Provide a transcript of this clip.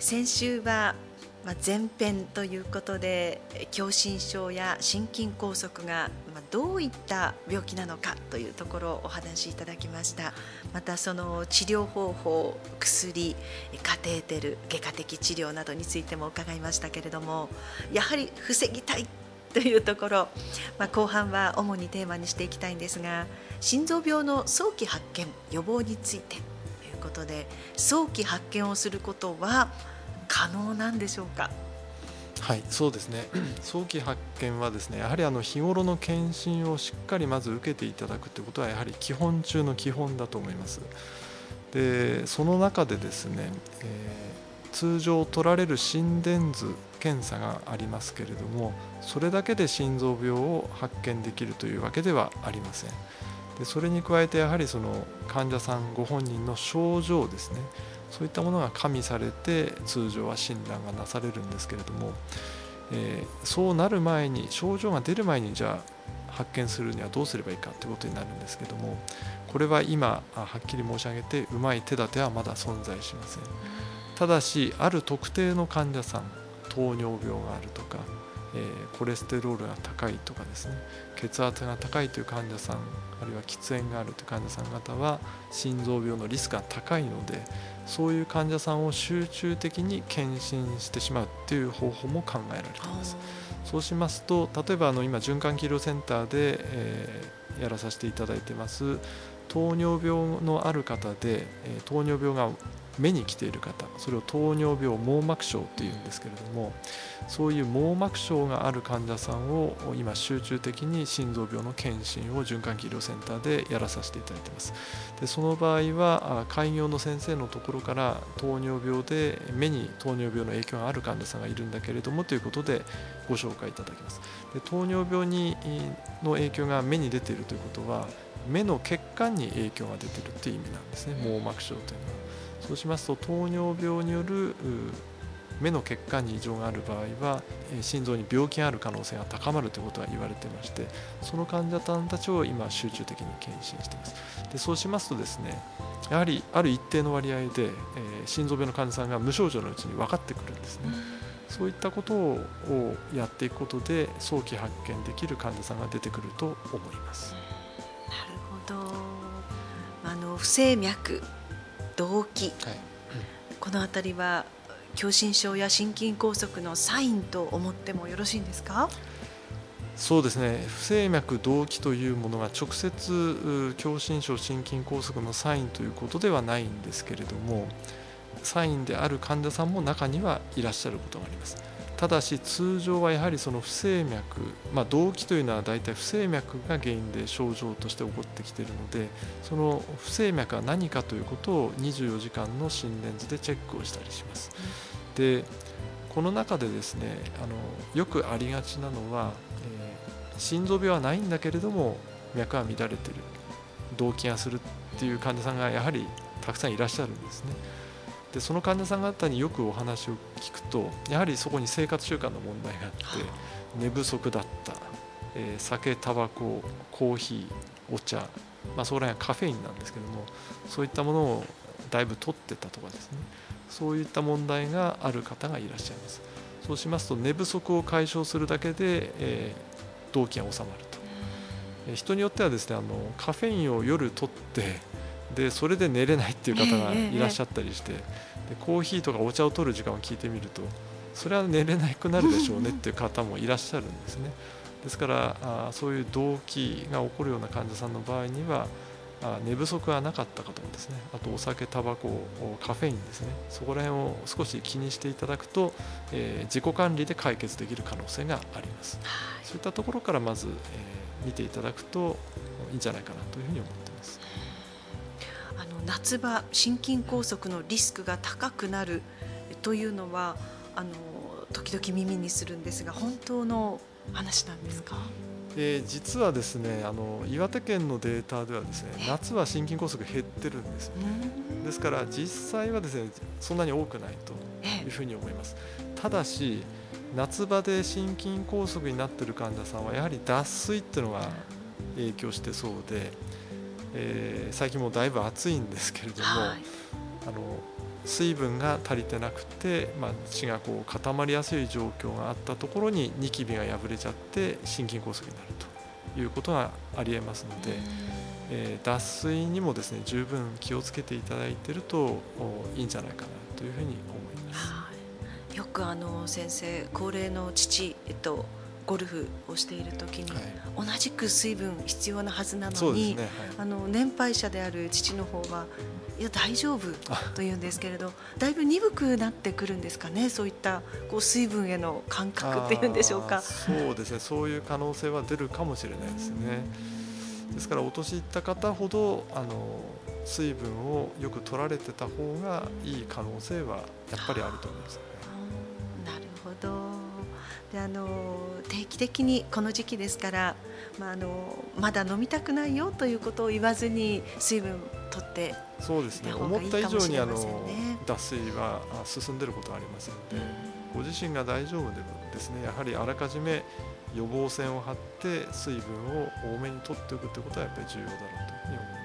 先週は前編ということで狭心症や心筋梗塞がどういった病気なのかというところをお話しいただきました。またその治療方法、薬、カテーテル、外科的治療などについても伺いましたけれども、やはり防ぎたいというところ、後半は主にテーマにしていきたいんですが、心臓病の早期発見予防についてということで、早期発見をすることは可能なんでしょうか。 はい、そうですね。早期発見はですね、やはり日頃の検診をしっかりまず受けていただくということはやはり基本中の基本だと思います。で、その中でですね、通常取られる心電図検査がありますけれども、それだけで心臓病を発見できるというわけではありません。で、それに加えてやはりその患者さんご本人の症状ですね、そういったものが加味されて通常は診断がなされるんですけれども、そうなる前に、症状が出る前にじゃあ発見するにはどうすればいいかということになるんですけども、これは今はっきり申し上げてうまい手立てはまだ存在しません。ただし、ある特定の患者さん、糖尿病があるとか、コレステロールが高いとかですね、血圧が高いという患者さん、あるいは喫煙があるという患者さん方は心臓病のリスクが高いので、そういう患者さんを集中的に検診してしまうという方法も考えられています。そうしますと、例えば今循環器医療センターで、やらさせていただいています糖尿病のある方で、糖尿病が目に来ている方、それを糖尿病網膜症というんですけれども、そういう網膜症がある患者さんを今集中的に心臓病の検診を循環器医療センターでやらさせていただいています。で、その場合は開業の先生のところから糖尿病で目に糖尿病の影響がある患者さんがいるんだけれどもということでご紹介いただきます。で、糖尿病の影響が目に出ているということは、目の血管に影響が出ているという意味なんですね、網膜症というのは。そうしますと、糖尿病による目の血管に異常がある場合は心臓に病気がある可能性が高まるということが言われていまして、その患者さんたちを今集中的に検診しています。で、そうしますとですね、やはりある一定の割合で、心臓病の患者さんが無症状のうちに分かってくるんですね。そういったことをやっていくことで早期発見できる患者さんが出てくると思います。 なるほど。不整脈、動悸、このあたりは狭心症や心筋梗塞のサインと思ってもよろしいんですか？ そうですね、不整脈、動悸というものが直接狭心症、心筋梗塞のサインということではないんですけれども、サインである患者さんも中にはいらっしゃることがあります。ただし通常はやはりその不整脈、動悸というのは大体不整脈が原因で症状として起こってきているので、その不整脈は何かということを24時間の心電図でチェックをしたりします。で、この中でですね、よくありがちなのは、心臓病はないんだけれども脈は乱れている、動悸がするっていう患者さんがやはりたくさんいらっしゃるんですね。で、その患者さん方によくお話を聞くと、やはりそこに生活習慣の問題があって、寝不足だった、酒、タバコ、コーヒー、お茶、そこら辺はカフェインなんですけども、そういったものをだいぶ取ってたとかですね、そういった問題がある方がいらっしゃいます。そうしますと寝不足を解消するだけで、動悸が収まると。人によってはですね、カフェインを夜取ってでそれで寝れないっていう方がいらっしゃったりして、でコーヒーとかお茶を取る時間を聞いてみると、それは寝れなくなるでしょうねっていう方もいらっしゃるんですね。ですからそういう動悸が起こるような患者さんの場合には寝不足はなかったかとかですね、あとお酒、タバコ、カフェインですね、そこら辺を少し気にしていただくと、自己管理で解決できる可能性があります。そういったところからまず、見ていただくといいんじゃないかなというふうに思っています。 夏場、心筋梗塞のリスクが高くなるというのは時々耳にするんですが、本当の話なんですか？ 実はですね、岩手県のデータではですね、夏は心筋梗塞減ってるんですよね。ですから実際はですね、そんなに多くないというふうに思います。ただし夏場で心筋梗塞になっている患者さんはやはり脱水っていうのが影響してそうで、最近もだいぶ暑いんですけれども、 水分が足りてなくて、血がこう固まりやすい状況があったところにニキビが破れちゃって心筋梗塞になるということがありえますので、脱水にもですね十分気をつけていただいているといいんじゃないかなというふうに思います。 よく先生、高齢の父ゴルフをしている時に、同じく水分必要なはずなのに、年配者である父の方はいや大丈夫というんですけれど、だいぶ鈍くなってくるんですかね、そういったこう水分への感覚っていうんでしょうか。 そうですね、そういう可能性は出るかもしれないですね。ですからお年いった方ほど水分をよく取られてた方がいい可能性はやっぱりあると思います。 なるほど。で定期的にこの時期ですから、まだ飲みたくないよということを言わずに水分取ってそうですね、思った以上に脱水は進んでいることはありませんので、ご自身が大丈夫でもですね、やはりあらかじめ予防線を張って水分を多めに取っておくということはやっぱり重要だろうというふうに思います。